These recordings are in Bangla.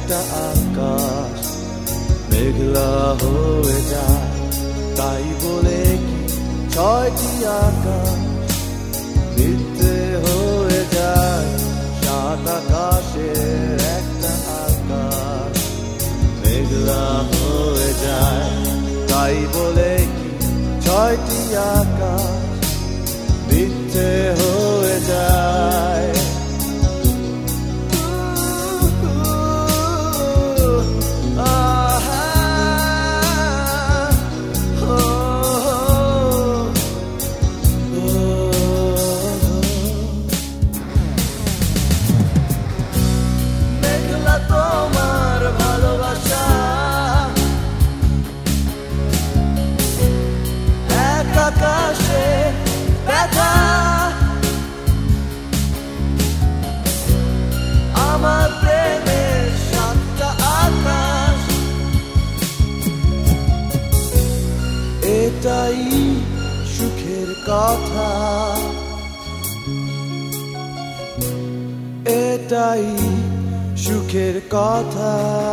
একটা আকাশ মেঘলা হয়ে যায়, তাই বলে কি 6টি আকাশ মিথ্যে হয়ে যায়? সাত আকাশের একটা আকাশ মেঘলা হয়ে যায়, তাই বলে কি 6টি আকাশ মিথ্যে হয়ে যায়? তোমার ভালোবাসা এক আকাশে ব্যথা, আমার প্রেমের 7টা আকাশ। এটাই সুখের কথা, এটাই সুখের কথা।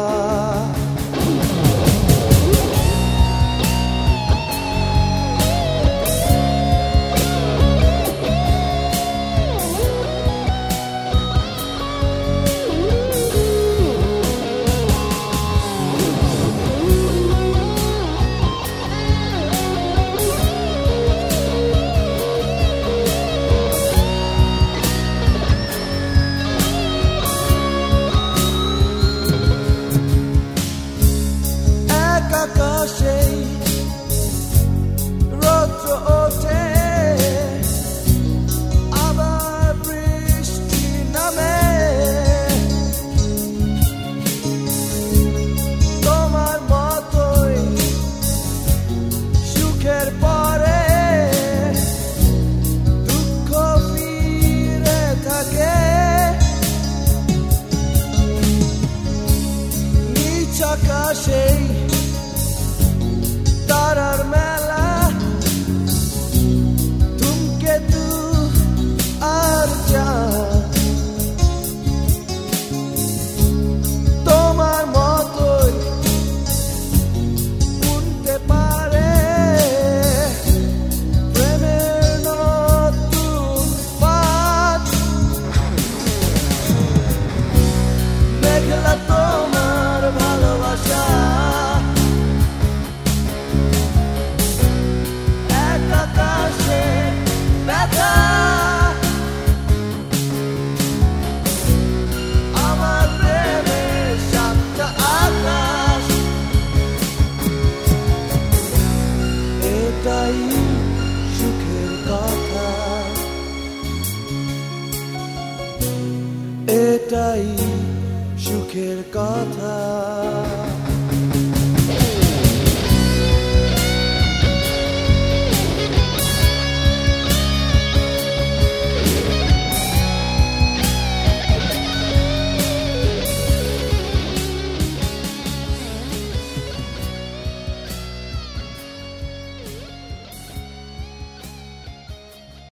আকাশে রৌদ্র ওঠে, আবার বৃষ্টি নামে, তোমার মতোই সুখের পরে দুঃখ ফিরে থাকে। নিচ আকাশে তারার মেলা, ধূমকেতু আর চাঁদ তোমার মতোই বুনতে পারে প্রেমের নতুন পাত। মেঘলা তোমার ভালোবাসা ব্যথা, আমার প্রেমের 7টা আকাশ। এটাই সুখের কথা, এটাই সুখের কথা।